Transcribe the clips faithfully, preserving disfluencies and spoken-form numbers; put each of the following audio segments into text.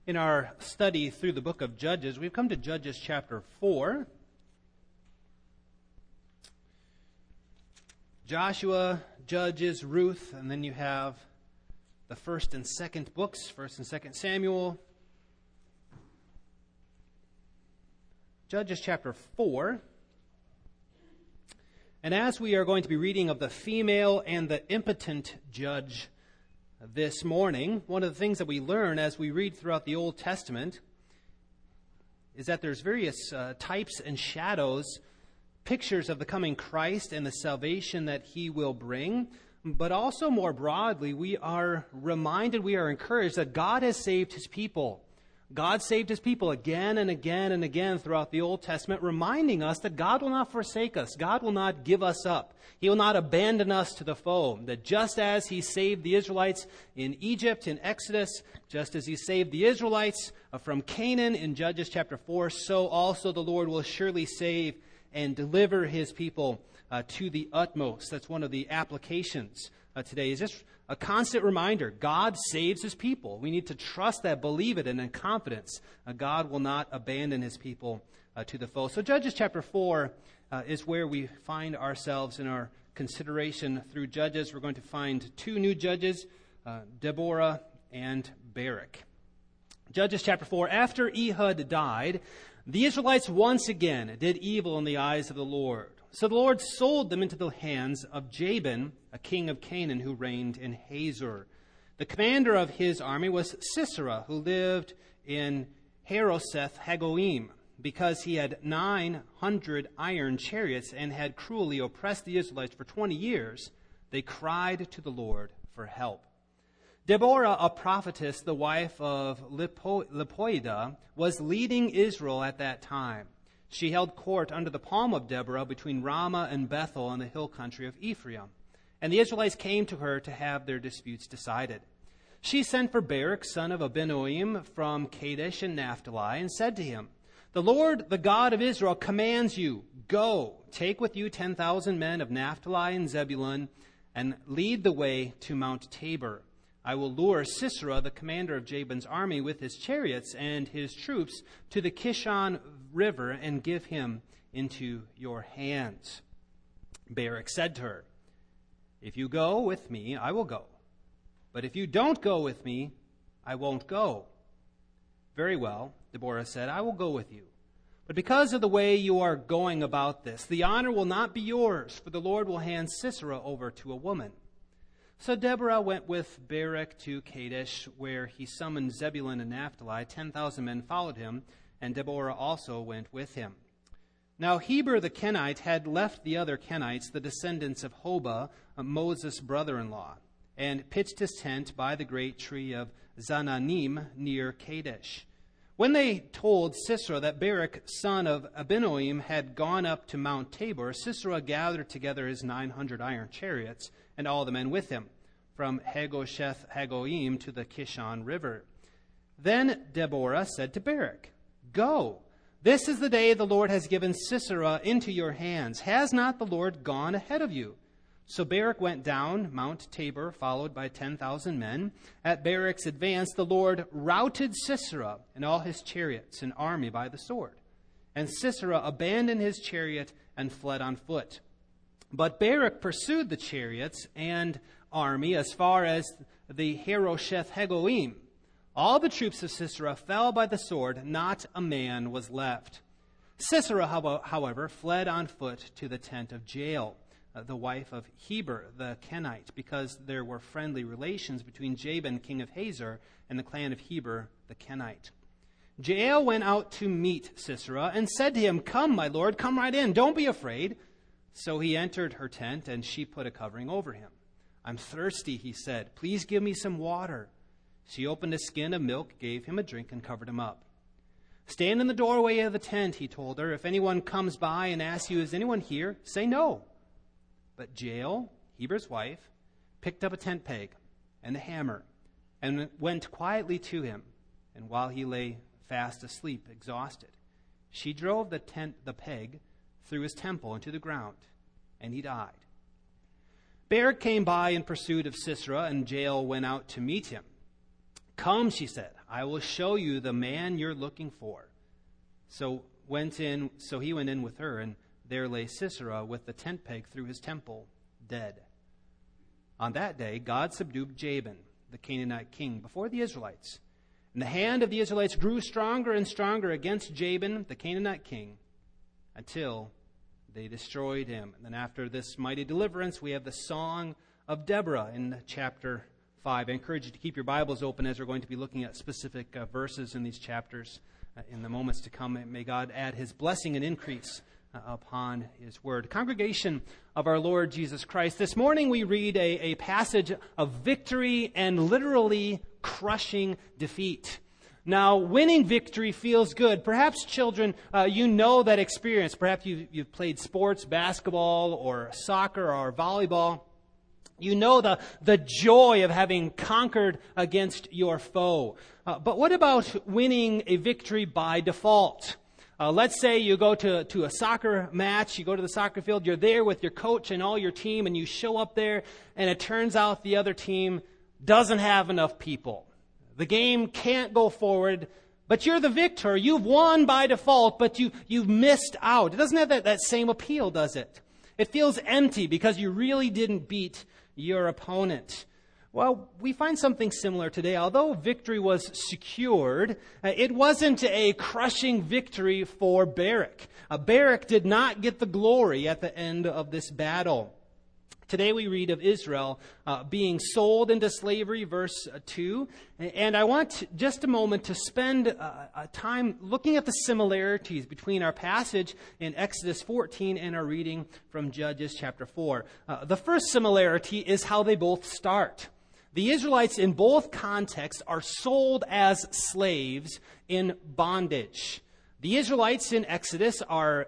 In our study through the book of Judges, we've come to Judges chapter four. Joshua, Judges, Ruth, and then you have the first and second books, first and second Samuel. Judges chapter four. And as we are going to be reading of the female and the impotent judge this morning, one of the things that we learn as we read throughout the Old Testament is that there's various uh, types and shadows, pictures of the coming Christ and the salvation that he will bring. But also more broadly, we are reminded, we are encouraged that God has saved his people. God saved his people again and again and again throughout the Old Testament, reminding us that God will not forsake us. God will not give us up. He will not abandon us to the foe. That just as he saved the Israelites in Egypt in Exodus, just as he saved the Israelites from Canaan in Judges chapter four, so also the Lord will surely save and deliver his people uh, to the utmost. That's one of the applications uh, today. Is just a constant reminder, God saves his people. We need to trust that, believe it, and in confidence, uh, God will not abandon his people uh, to the foe. So Judges chapter four uh, is where we find ourselves in our consideration through Judges. We're going to find two new judges, uh, Deborah and Barak. Judges chapter four, after Ehud died, the Israelites once again did evil in the eyes of the Lord. So the Lord sold them into the hands of Jabin, a king of Canaan who reigned in Hazor. The commander of his army was Sisera, who lived in Harosheth Hagoyim, because he had nine hundred iron chariots and had cruelly oppressed the Israelites for twenty years. They cried to the Lord for help. Deborah, a prophetess, the wife of Lipo- Lipoidah, was leading Israel at that time. She held court under the palm of Deborah between Ramah and Bethel in the hill country of Ephraim. And the Israelites came to her to have their disputes decided. She sent for Barak, son of Abinoam, from Kadesh and Naphtali, and said to him, "The Lord, the God of Israel, commands you, go, take with you ten thousand men of Naphtali and Zebulun, and lead the way to Mount Tabor. I will lure Sisera, the commander of Jabin's army, with his chariots and his troops to the Kishon River and give him into your hands." Barak said to her, "If you go with me, I will go. But if you don't go with me, I won't go." "Very well," Deborah said, "I will go with you. But because of the way you are going about this, the honor will not be yours, for the Lord will hand Sisera over to a woman." So Deborah went with Barak to Kadesh, where he summoned Zebulun and Naphtali. Ten thousand men followed him, and Deborah also went with him. Now Heber the Kenite had left the other Kenites, the descendants of Hobah, Moses' brother-in-law, and pitched his tent by the great tree of Zananim near Kadesh. When they told Sisera that Barak, son of Abinoam, had gone up to Mount Tabor, Sisera gathered together his nine hundred iron chariots and all the men with him, from Hagosheth Hagoyim to the Kishon River. Then Deborah said to Barak, "Go, this is the day the Lord has given Sisera into your hands. Has not the Lord gone ahead of you?" So Barak went down Mount Tabor, followed by ten thousand men. At Barak's advance, the Lord routed Sisera and all his chariots and army by the sword. And Sisera abandoned his chariot and fled on foot. But Barak pursued the chariots and army as far as the Harosheth Hagoyim. All the troops of Sisera fell by the sword, not a man was left. Sisera, however, fled on foot to the tent of Jael, the wife of Heber the Kenite, because there were friendly relations between Jabin, king of Hazor, and the clan of Heber the Kenite. Jael went out to meet Sisera and said to him, "Come, my lord, come right in. Don't be afraid." So he entered her tent, and she put a covering over him. "I'm thirsty," he said. "Please give me some water." She opened a skin of milk, gave him a drink, and covered him up. "Stand in the doorway of the tent," he told her. "If anyone comes by and asks you, 'Is anyone here?' say no." But Jael, Heber's wife, picked up a tent peg and a hammer and went quietly to him. And while he lay fast asleep, exhausted, she drove the tent, the peg through his temple into the ground, and he died. Barak came by in pursuit of Sisera, and Jael went out to meet him. "Come," she said, "I will show you the man you're looking for." So went in. So he went in with her, and there lay Sisera with the tent peg through his temple, dead. On that day, God subdued Jabin, the Canaanite king, before the Israelites. And the hand of the Israelites grew stronger and stronger against Jabin, the Canaanite king, until they destroyed him. And then after this mighty deliverance, we have the Song of Deborah in chapter five. I encourage you to keep your Bibles open as we're going to be looking at specific uh, verses in these chapters uh, in the moments to come. May God add his blessing and increase uh, upon his word. Congregation of our Lord Jesus Christ, this morning we read a, a passage of victory and literally crushing defeat. Now, winning victory feels good. Perhaps, children, uh, you know that experience. Perhaps you, you've played sports, basketball, or soccer, or volleyball. You know the, the joy of having conquered against your foe. Uh, but what about winning a victory by default? Uh, let's say you go to, to a soccer match, you go to the soccer field, you're there with your coach and all your team, and you show up there, and it turns out the other team doesn't have enough people. The game can't go forward, but you're the victor. You've won by default, but you, you've missed out. It doesn't have that, that same appeal, does it? It feels empty because you really didn't beat your opponent. Well, we find something similar today. Although victory was secured, uh, it wasn't a crushing victory for Barak. Uh, Barak did not get the glory at the end of this battle. Today we read of Israel uh, being sold into slavery, verse two. And I want just a moment to spend uh, a time looking at the similarities between our passage in Exodus fourteen and our reading from Judges chapter four. Uh, the first similarity is how they both start. The Israelites in both contexts are sold as slaves in bondage. The Israelites in Exodus are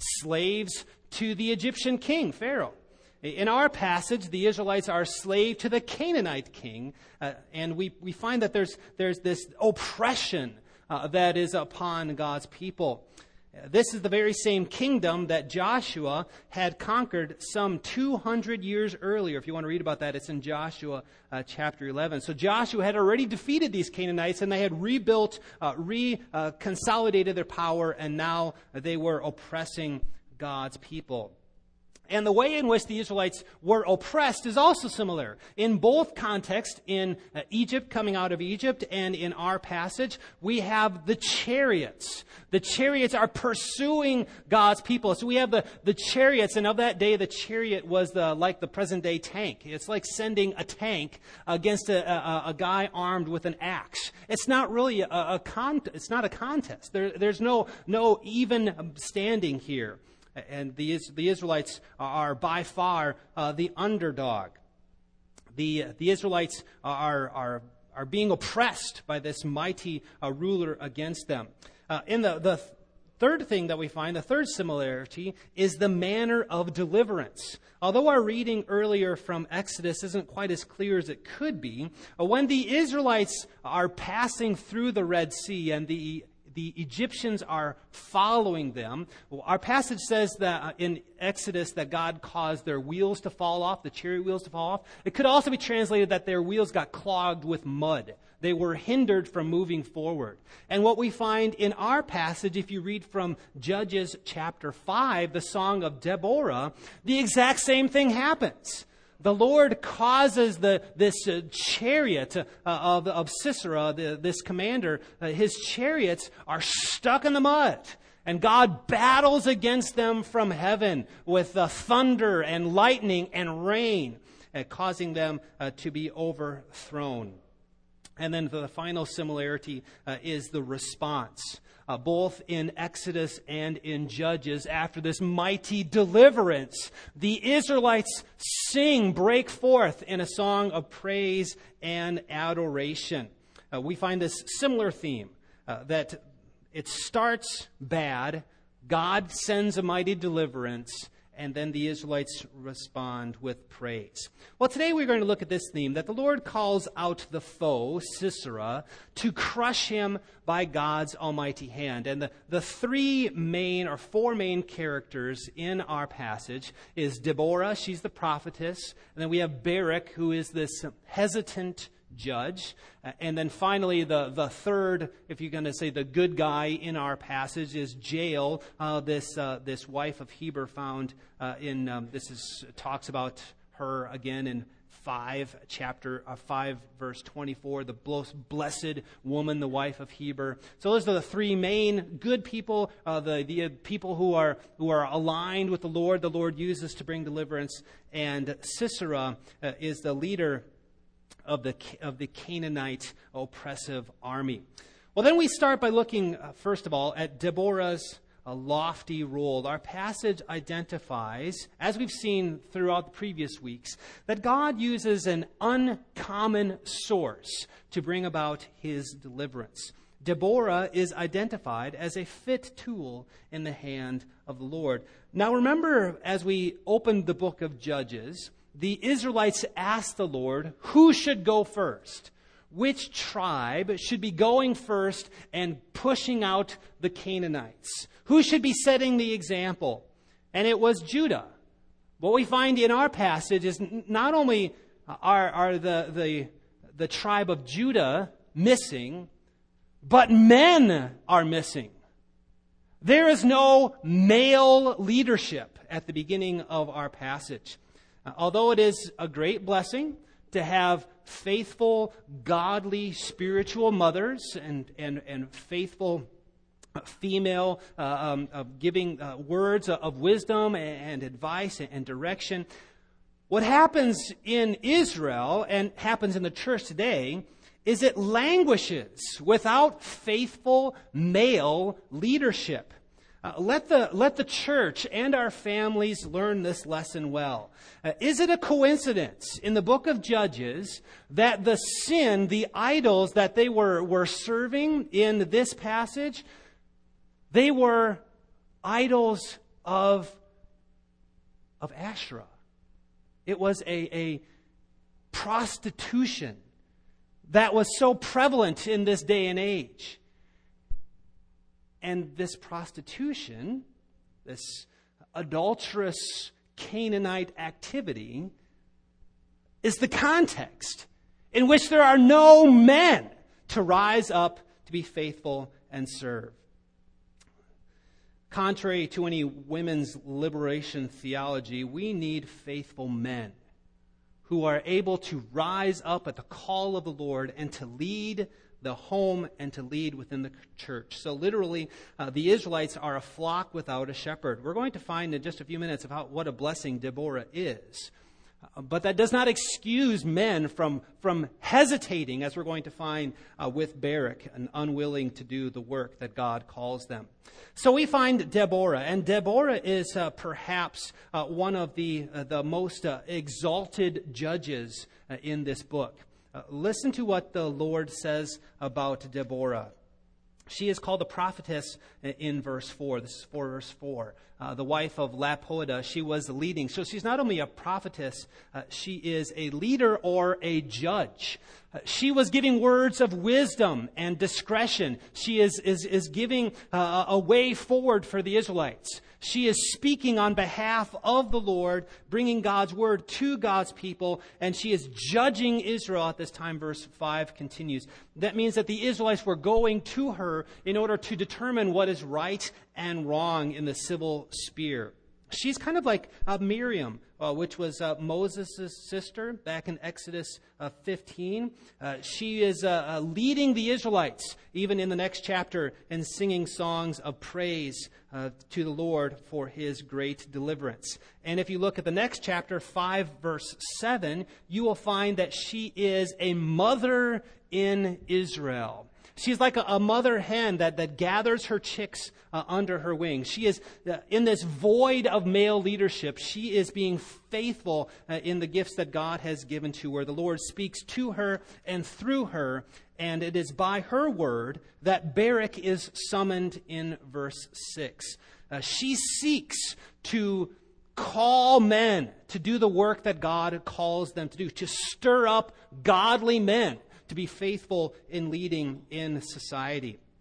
slaves to the Egyptian king, Pharaoh. In our passage, the Israelites are slave to the Canaanite king, uh, and we, we find that there's, there's this oppression uh, that is upon God's people. Uh, this is the very same kingdom that Joshua had conquered some two hundred years earlier. If you want to read about that, it's in Joshua uh, chapter eleven. So Joshua had already defeated these Canaanites, and they had rebuilt, uh, re-consolidated uh, their power, and now they were oppressing God's people. And the way in which the Israelites were oppressed is also similar. In both contexts, in uh, Egypt, coming out of Egypt, and in our passage, we have the chariots. The chariots are pursuing God's people. So we have the, the chariots, and of that day, the chariot was the, like the present-day tank. It's like sending a tank against a, a, a guy armed with an axe. It's not really a, a con- it's not a contest. There, there's no, no even standing here. And the, the Israelites are by far uh, the underdog. The, the Israelites are, are, are being oppressed by this mighty uh, ruler against them. Uh, in the, the third thing that we find, the third similarity, is the manner of deliverance. Although our reading earlier from Exodus isn't quite as clear as it could be, uh, when the Israelites are passing through the Red Sea and the The Egyptians are following them. Our passage says that in Exodus that God caused their wheels to fall off, the chariot wheels to fall off. It could also be translated that their wheels got clogged with mud. They were hindered from moving forward. And what we find in our passage, if you read from Judges chapter five, the Song of Deborah, the exact same thing happens. The Lord causes the this uh, chariot uh, of, of Sisera, the, this commander, uh, his chariots are stuck in the mud. And God battles against them from heaven with uh, thunder and lightning and rain, uh, causing them uh, to be overthrown. And then the final similarity uh, is the response. Uh, both in Exodus and in Judges, after this mighty deliverance, the Israelites sing, break forth in a song of praise and adoration. Uh, we find this similar theme, uh, that it starts bad, God sends a mighty deliverance, and then the Israelites respond with praise. Well, today we're going to look at this theme, that the Lord calls out the foe, Sisera, to crush him by God's almighty hand. And the, the three main, or four main characters in our passage is Deborah, she's the prophetess, and then we have Barak, who is this hesitant judge. Uh, and then finally, the, the third, if you're going to say the good guy in our passage, is Jael, uh, this uh, this wife of Heber found uh, in, um, this is talks about her again in five, chapter uh, five, verse twenty-four, the blessed woman, the wife of Heber. So those are the three main good people, uh, the the people who are who are aligned with the Lord. The Lord uses to bring deliverance, and Sisera uh, is the leader of the of the Canaanite oppressive army. Well, then we start by looking uh, first of all at Deborah's a lofty role. Our passage identifies, as we've seen throughout the previous weeks, that God uses an uncommon source to bring about his deliverance. Deborah is identified as a fit tool in the hand of the Lord. Now remember, as we opened the book of Judges, the Israelites asked the Lord who should go first. Which tribe should be going first and pushing out the Canaanites? Who should be setting the example? And it was Judah. What we find in our passage is not only are, are the, the, the tribe of Judah missing, but men are missing. There is no male leadership at the beginning of our passage. Uh, although it is a great blessing to have faithful, godly, spiritual mothers and, and, and faithful female uh, um, uh, giving uh, words of wisdom and advice and direction. What happens in Israel and happens in the church today is it languishes without faithful male leadership. Uh, let the let the church and our families learn this lesson well. Uh, is it a coincidence in the book of Judges that the sin, the idols that they were, were serving in this passage, they were idols of, of Asherah? It was a, a prostitution that was so prevalent in this day and age. And this prostitution, this adulterous Canaanite activity, is the context in which there are no men to rise up to be faithful and serve. Contrary to any women's liberation theology, we need faithful men who are able to rise up at the call of the Lord and to lead the home and to lead within the church. So literally, uh, the Israelites are a flock without a shepherd. We're going to find in just a few minutes about what a blessing Deborah is. Uh, but that does not excuse men from, from hesitating, as we're going to find uh, with Barak, and unwilling to do the work that God calls them. So we find Deborah, and Deborah is uh, perhaps uh, one of the, uh, the most uh, exalted judges uh, in this book. Uh, listen to what the Lord says about Deborah. She is called a prophetess in verse four. This is four verse four. Uh, the wife of Lapoda, she was leading. So she's not only a prophetess, uh, she is a leader or a judge. Uh, she was giving words of wisdom and discretion. She is, is, is giving uh, a way forward for the Israelites. She is speaking on behalf of the Lord, bringing God's word to God's people, and she is judging Israel at this time. Verse five continues. That means that the Israelites were going to her in order to determine what is right and wrong in the civil sphere. She's kind of like uh, Miriam, uh, which was uh, Moses' sister back in Exodus uh, fifteen. Uh, she is uh, uh, leading the Israelites, even in the next chapter, and singing songs of praise uh, to the Lord for his great deliverance. And if you look at the next chapter, five verse seven, you will find that she is a mother in Israel. She's like a, a mother hen that, that gathers her chicks uh, under her wing. She is uh, in this void of male leadership. She is being faithful uh, in the gifts that God has given to her. The Lord speaks to her and through her, and it is by her word that Barak is summoned in verse six. Uh, she seeks to call men to do the work that God calls them to do, to stir up godly men to be faithful in leading in society.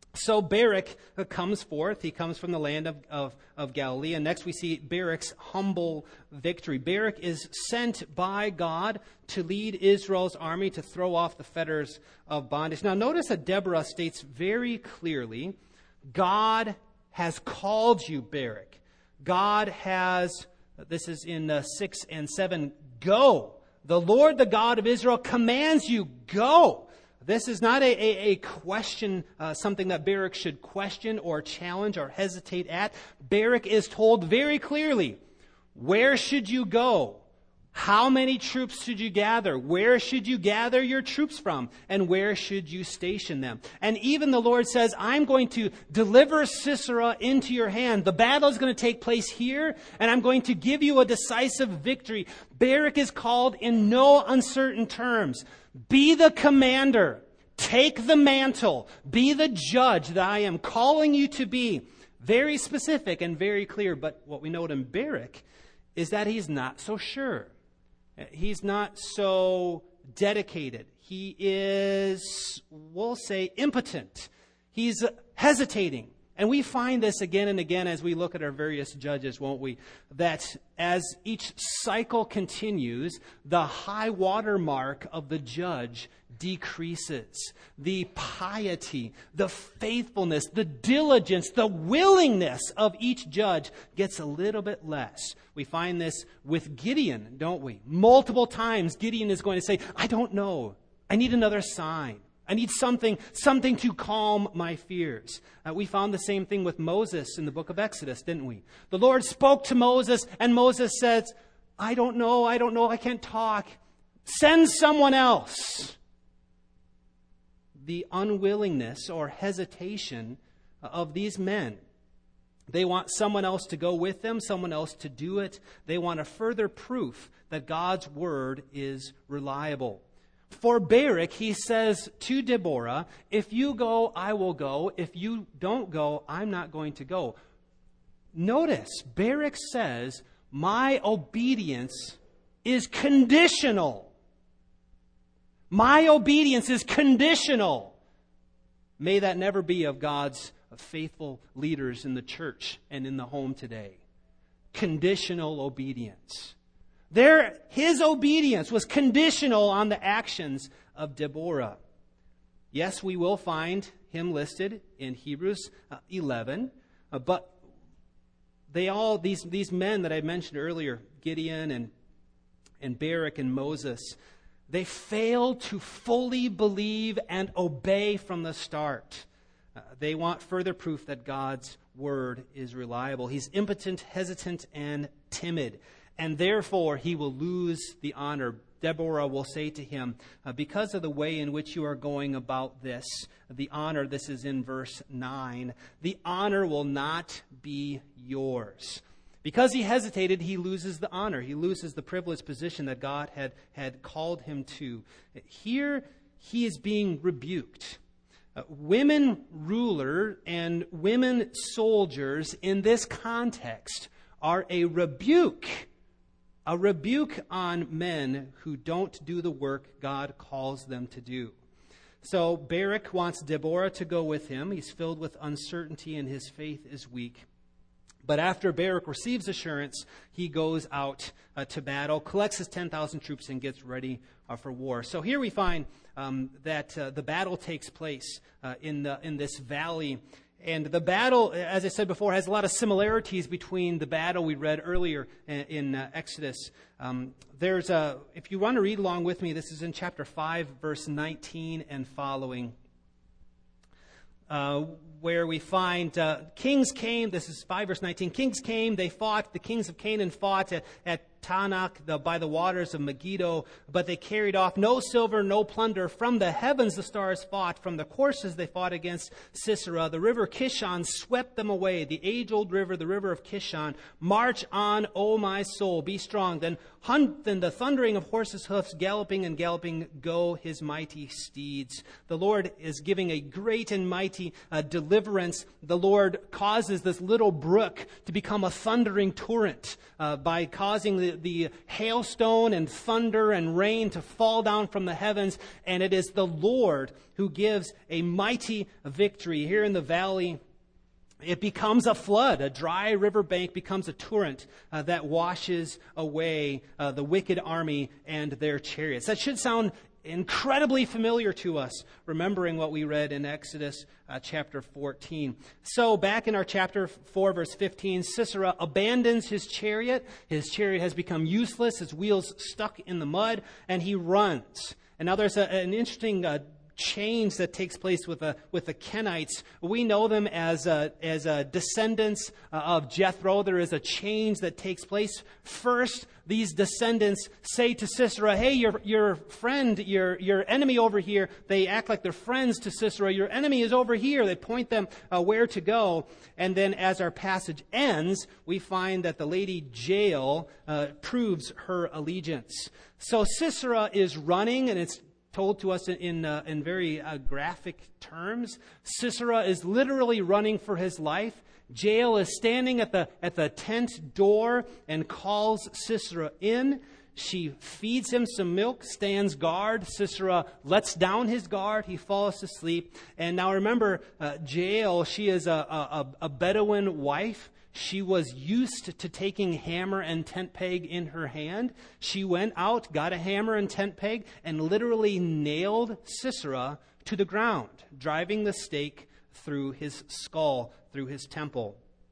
So Barak uh, comes forth. He comes from the land of, of, of Galilee. And next we see Barak's humble victory. Barak is sent by God to lead Israel's army to throw off the fetters of bondage. Now notice that Deborah states very clearly, God has called you, Barak. God has, this is in uh, six and seven, go. The Lord, the God of Israel, commands you, go. This is not a, a, a question, uh, something that Barak should question or challenge or hesitate at. Barak is told very clearly, where should you go? How many troops should you gather? Where should you gather your troops from? And where should you station them? And even the Lord says, I'm going to deliver Sisera into your hand. The battle is going to take place here, and I'm going to give you a decisive victory. Barak is called in no uncertain terms. Be the commander. Take the mantle. Be the judge that I am calling you to be. Very specific and very clear. But what we note in Barak is that he's not so sure. He's not so dedicated. He is, we'll say, impotent. He's hesitating. And we find this again and again as we look at our various judges, won't we? That as each cycle continues, the high water mark of the judge decreases. The piety, the faithfulness, the diligence, the willingness of each judge gets a little bit less. We find this with Gideon, don't we? Multiple times Gideon is going to say, I don't know. I need another sign. I need something, something to calm my fears. Uh, we found the same thing with Moses in the book of Exodus, didn't we? The Lord spoke to Moses, and Moses says, I don't know, I don't know, I can't talk. Send someone else. The unwillingness or hesitation of these men. They want someone else to go with them, someone else to do it. They want a further proof that God's word is reliable. For Barak, he says to Deborah, if you go, I will go. If you don't go, I'm not going to go. Notice, Barak says, my obedience is conditional. My obedience is conditional. May that never be of God's faithful leaders in the church and in the home today. Conditional obedience. There, his obedience was conditional on the actions of Deborah. Yes, we will find him listed in Hebrews eleven, uh, but they all these these men that I mentioned earlier, Gideon and and Barak and Moses, they failed to fully believe and obey from the start. Uh, they want further proof that God's word is reliable. He's impotent, hesitant, and timid. And therefore, he will lose the honor. Deborah will say to him, uh, because of the way in which you are going about this, the honor, this is in verse nine, the honor will not be yours. Because he hesitated, he loses the honor. He loses the privileged position that God had, had called him to. Here, he is being rebuked. Uh, women ruler and women soldiers in this context are a rebuke. A rebuke on men who don't do the work God calls them to do. So Barak wants Deborah to go with him. He's filled with uncertainty and his faith is weak. But after Barak receives assurance, he goes out uh, to battle, collects his ten thousand troops, and gets ready uh, for war. So here we find um, that uh, the battle takes place uh, in the, in this valley. And the battle, as I said before, has a lot of similarities between the battle we read earlier in, in uh, Exodus. Um, there's a, if you want to read along with me, this is in chapter five, verse nineteen and following, uh, where we find uh, kings came. This is five, verse nineteen. Kings came, they fought. The kings of Canaan fought at, at Tanakh, the, by the waters of Megiddo, but they carried off no silver, no plunder. From the heavens the stars fought. From the courses they fought against Sisera. The river Kishon swept them away. The age-old river, the river of Kishon. March on, O my soul, be strong. Then, hun- then the thundering of horses' hoofs, galloping and galloping, go his mighty steeds. The Lord is giving a great and mighty uh, deliverance. The Lord causes this little brook to become a thundering torrent uh, by causing the the hailstone and thunder and rain to fall down from the heavens, and it is the Lord who gives a mighty victory. Here in the valley, it becomes a flood. A dry riverbank becomes a torrent uh, that washes away uh, the wicked army and their chariots. That should sound incredibly familiar to us, remembering what we read in Exodus uh, chapter fourteen. So back in our chapter four, verse fifteen, Sisera abandons his chariot. His chariot has become useless, his wheels stuck in the mud, and he runs. And now there's a, an interesting uh, change that takes place with the with the Kenites. We know them as uh, as uh, descendants uh, of Jethro. There is a change that takes place. First, these descendants say to Sisera, "Hey, your your friend, your your enemy over here." They act like they're friends to Sisera. "Your enemy is over here." They point them uh, where to go. And then, as our passage ends, we find that the lady Jael uh, proves her allegiance. So Sisera is running, and it's told to us in in, uh, in very uh, graphic terms. Sisera is literally running for his life. Jael is standing at the at the tent door and calls Sisera in. She feeds him some milk, stands guard. Sisera lets down his guard. He falls asleep. And now remember, uh, Jael, she is a, a, a Bedouin wife. She was used to taking hammer and tent peg in her hand. She went out, got a hammer and tent peg, and literally nailed Sisera to the ground, driving the stake through his skull, through his temple.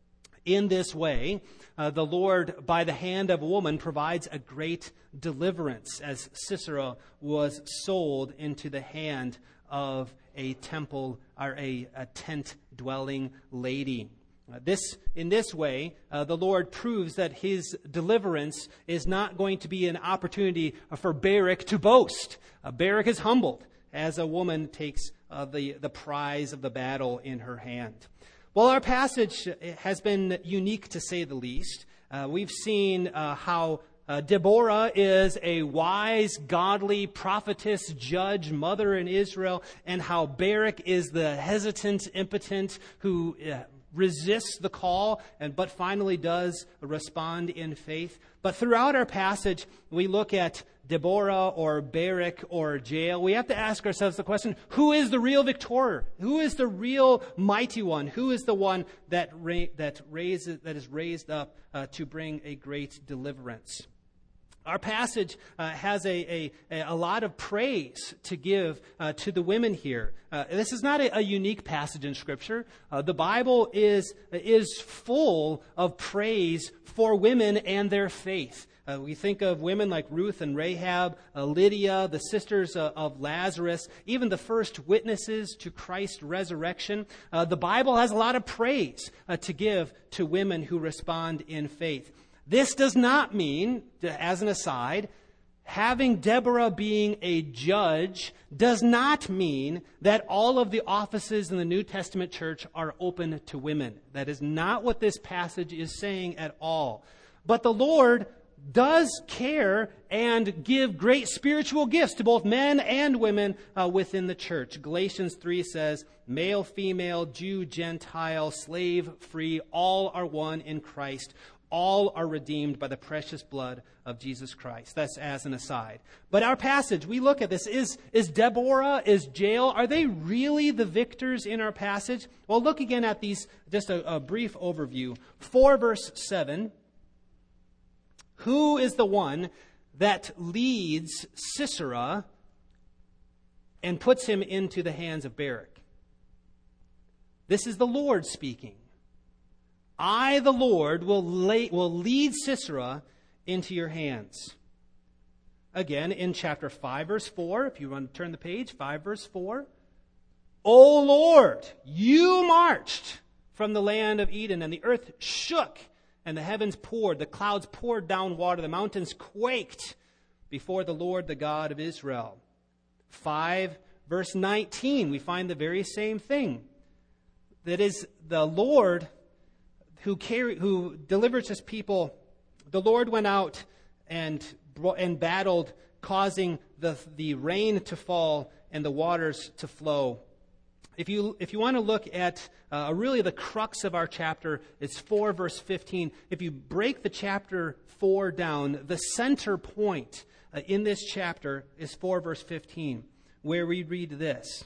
In this way, uh, the Lord, by the hand of a woman, provides a great deliverance as Sisera was sold into the hand of a temple or a, a tent-dwelling lady. Uh, this, in this way, uh, the Lord proves that his deliverance is not going to be an opportunity for Barak to boast. Uh, Barak is humbled as a woman takes uh, the, the prize of the battle in her hand. Well, our passage has been unique to say the least. Uh, we've seen uh, how uh, Deborah is a wise, godly, prophetess, judge, mother in Israel, and how Barak is the hesitant, impotent who uh, resists the call, and but finally does respond in faith. But throughout our passage, we look at Deborah or Barak or Jael. We have to ask ourselves the question, who is the real victor? Who is the real mighty one? Who is the one that ra- that raises that is raised up uh, to bring a great deliverance? Our passage uh, has a, a, a lot of praise to give uh, to the women here. Uh, this is not a, a unique passage in Scripture. Uh, the Bible is, is full of praise for women and their faith. Uh, we think of women like Ruth and Rahab, uh, Lydia, the sisters uh, of Lazarus, even the first witnesses to Christ's resurrection. Uh, the Bible has a lot of praise uh, to give to women who respond in faith. This does not mean, as an aside, having Deborah being a judge does not mean that all of the offices in the New Testament church are open to women. That is not what this passage is saying at all. But the Lord does care and give great spiritual gifts to both men and women uh, within the church. Galatians three says, male, female, Jew, Gentile, slave, free, all are one in Christ. All are redeemed by the precious blood of Jesus Christ. That's as an aside. But our passage, we look at this. Is, is Deborah, is Jael, are they really the victors in our passage? Well, look again at these, just a, a brief overview. four verse seven. Who is the one that leads Sisera and puts him into the hands of Barak? This is the Lord speaking. I, the Lord, will, lay, will lead Sisera into your hands. Again, in chapter five, verse four, if you want to turn the page, five, verse four. O Lord, you marched from the land of Eden, and the earth shook, and the heavens poured, the clouds poured down water, the mountains quaked before the Lord, the God of Israel. five, verse nineteen, we find the very same thing. That is, the Lord who carry, who delivers his people. The Lord went out and and battled, causing the the rain to fall and the waters to flow. If you if you want to look at uh, really the crux of our chapter, it's four verse fifteen. If you break the chapter four down, the center point uh, in this chapter is four verse fifteen, where we read this.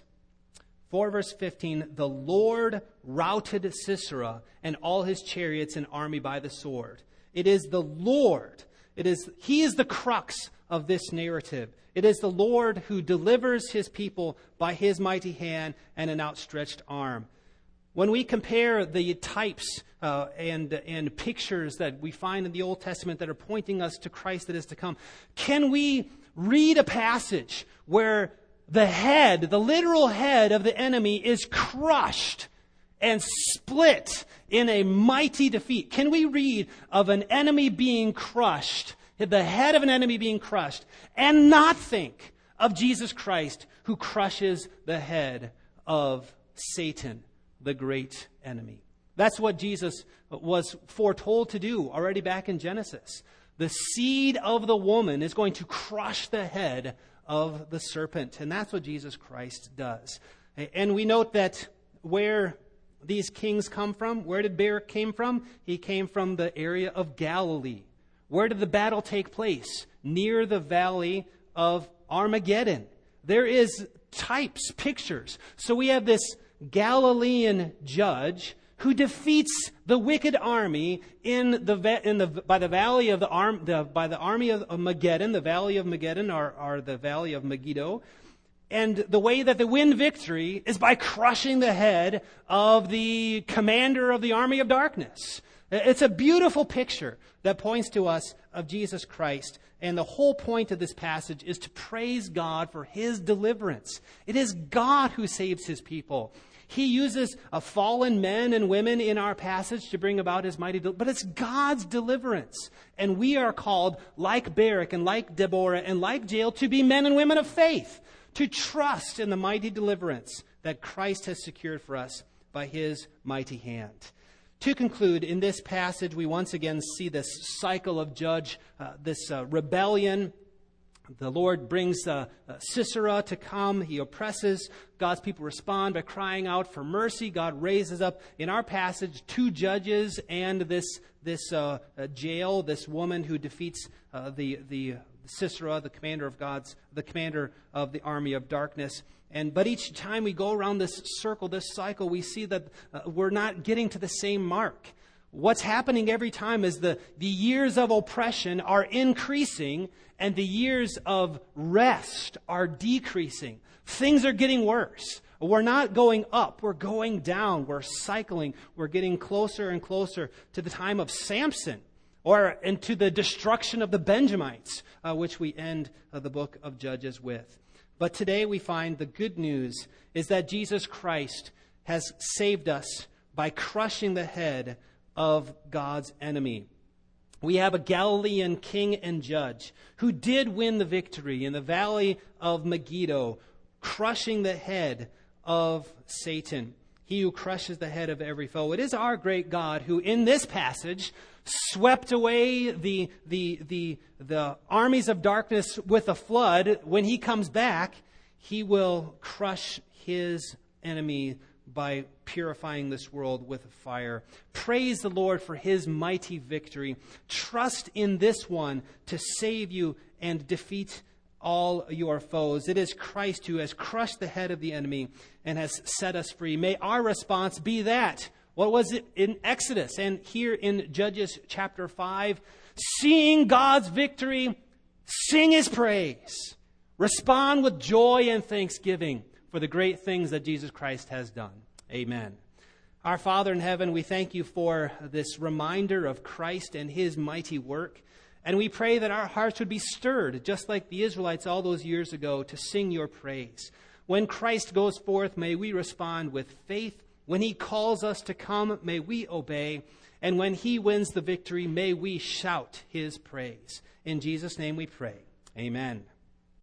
four verse fifteen, the Lord routed Sisera and all his chariots and army by the sword. It is the Lord. It is He is the crux of this narrative. It is the Lord who delivers His people by His mighty hand and an outstretched arm. When we compare the types uh, and, and pictures that we find in the Old Testament that are pointing us to Christ that is to come, can we read a passage where the head, the literal head of the enemy is crushed and split in a mighty defeat? Can we read of an enemy being crushed, the head of an enemy being crushed, and not think of Jesus Christ who crushes the head of Satan, the great enemy? That's what Jesus was foretold to do already back in Genesis. The seed of the woman is going to crush the head of the serpent, and that's what Jesus Christ does. And we note that where these kings come from, where did Barak came from? He came from the area of Galilee. Where did the battle take place? Near the valley of Armageddon. There is types, pictures. So we have this Galilean judge who defeats the wicked army in the in the by the valley of the arm the, by the army of, of Megiddon, the valley of Megiddon, or, or the valley of Megiddo. And the way that they win victory is by crushing the head of the commander of the army of darkness. It's a beautiful picture that points to us of Jesus Christ. And the whole point of this passage is to praise God for His deliverance. It is God who saves His people. He uses a fallen men and women in our passage to bring about His mighty deliverance. But it's God's deliverance. And we are called, like Barak and like Deborah and like Jael, to be men and women of faith, to trust in the mighty deliverance that Christ has secured for us by His mighty hand. To conclude, in this passage, we once again see this cycle of judge, uh, this uh, rebellion. The Lord brings uh, uh, Sisera to come. He oppresses. God's people respond by crying out for mercy. God raises up, in our passage, two judges and this this uh, uh, Jael, this woman who defeats uh, the the Sisera, the commander of God's, the commander of the army of darkness. And but each time we go around this circle, this cycle, we see that uh, we're not getting to the same mark. What's happening every time is the, the years of oppression are increasing and the years of rest are decreasing. Things are getting worse. We're not going up, we're going down, we're cycling, we're getting closer and closer to the time of Samson, or and to the destruction of the Benjamites, uh, which we end uh, the book of Judges with. But today we find the good news is that Jesus Christ has saved us by crushing the head of God's enemy. We have a Galilean king and judge who did win the victory in the valley of Megiddo, crushing the head of Satan, he who crushes the head of every foe. It is our great God who, in this passage, swept away the, the, the, the armies of darkness with a flood. When He comes back, He will crush His enemy by purifying this world with fire. Praise the Lord for His mighty victory. Trust in this one to save you and defeat all your foes. It is Christ who has crushed the head of the enemy and has set us free. May our response be that. What was it in Exodus and here in Judges chapter five? Seeing God's victory, sing His praise. Respond with joy and thanksgiving for the great things that Jesus Christ has done. Amen. Our Father in heaven, we thank You for this reminder of Christ and His mighty work. And we pray that our hearts would be stirred, just like the Israelites all those years ago, to sing Your praise. When Christ goes forth, may we respond with faith. When He calls us to come, may we obey. And when He wins the victory, may we shout His praise. In Jesus' name we pray. Amen.